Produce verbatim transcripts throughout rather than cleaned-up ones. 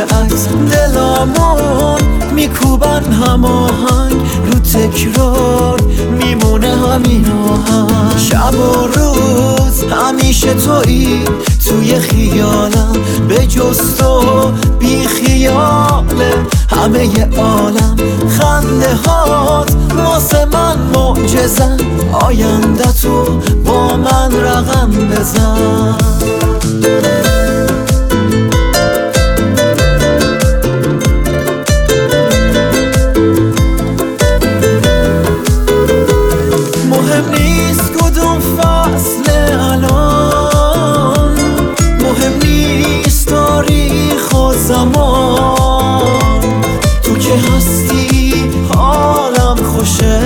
برعکس دلامون میکوبن هماهنگ، رو تکرار میمونه همین آهنگ. شب و روز همیشه تویی توی خیالم، به جز تو بی خیاله همه ی عالم. خنده هات واسه من معجزن، آینده تو با من رقم بزن. مهم نیست کدوم فصل الان، مهم نیست تاریخ و زمان، تو که هستی حالم خوشه،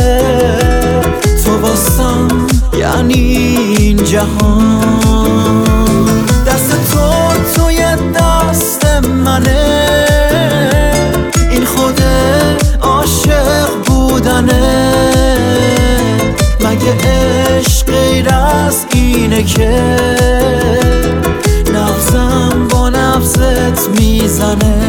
تو واسم یعنی این جهان. دست تو توی دست منه، این خود عاشق بودنه. مگه عشق غیر از اینه که نبضم با نبضت میزنه؟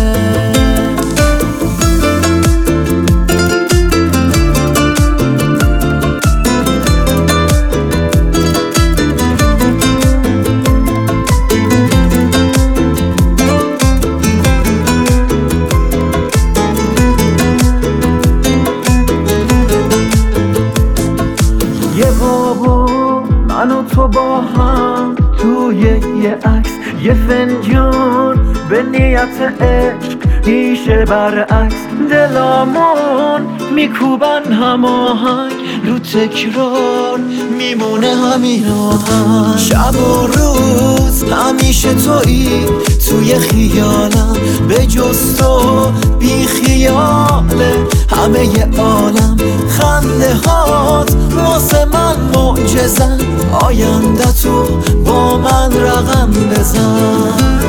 یه بابا من و تو با هم توی یه عکس، یه فنجان به نیت عشق میشه برعکس. دلامون میکوبن هماهنگ، رو تکرار میمونه همین آهنگ. شب و روز همیشه تویی توی خیالم، به جز تو بی خیاله همه ی عالم. خنده هات واسه من معجزن، آینده تو با من رقم بزن.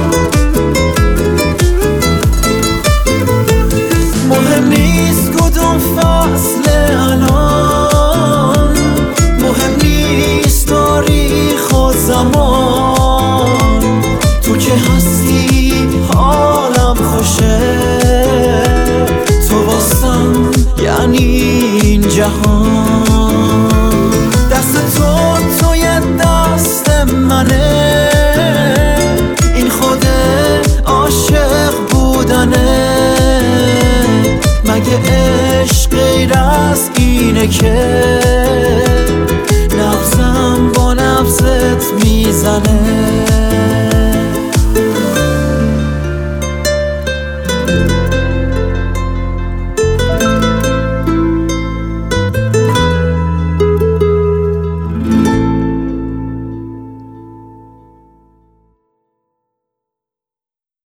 مهم نیست کدوم فصل الان، مهم نیست تاریخ و زمان، تو که هستی حالم خوشه، تو واسم یعنی این جهان. دست تو توی دست منه، این خود عاشق بودنه. مگه عشق غیر از اینه که نبضم با نبضت میزنه؟